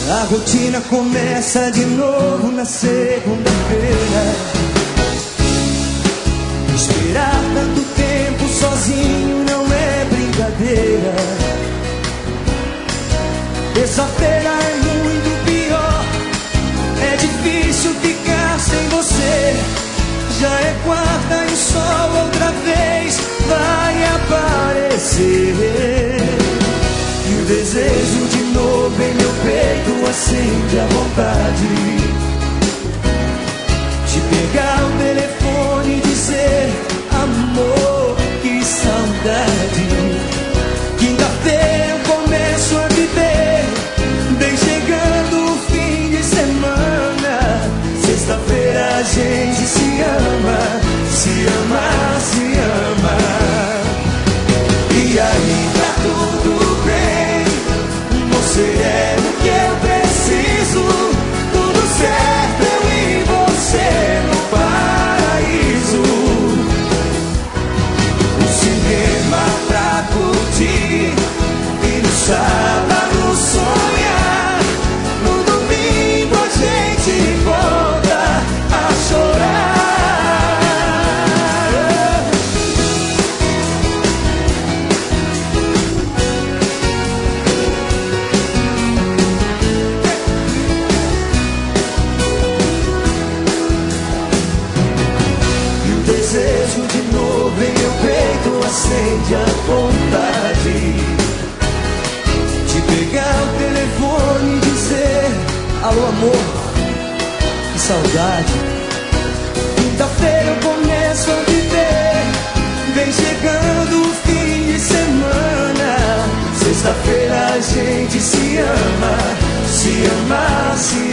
A rotina começa de novo na segunda-feira. Esperar tanto tempo sozinho não é brincadeira. Terça-feira é muito pior. É difícil ficar sem você. Já é quarta e o sol outra vez vai aparecer. E o desejo de novo em meu peito acende a vontade de pegar o telefone e dizer: amor, que saudade. Quinta-feira eu começo a viver, vem chegando o fim de semana. Sexta-feira a gente se ama, se ama, se ama. E aí tá tudo bem, você é o que eu preciso. Tudo certo, eu e você no paraíso. O cinema pra curtir e no sábado sonhar. No domingo a gente volta a chorar. E o desejo de novo em meu peito acende a vontade de pegar o telefone e dizer: alô amor, que saudade. Quinta-feira eu começo a viver, vem chegando o fim de semana. Sexta-feira a gente se ama, se ama, se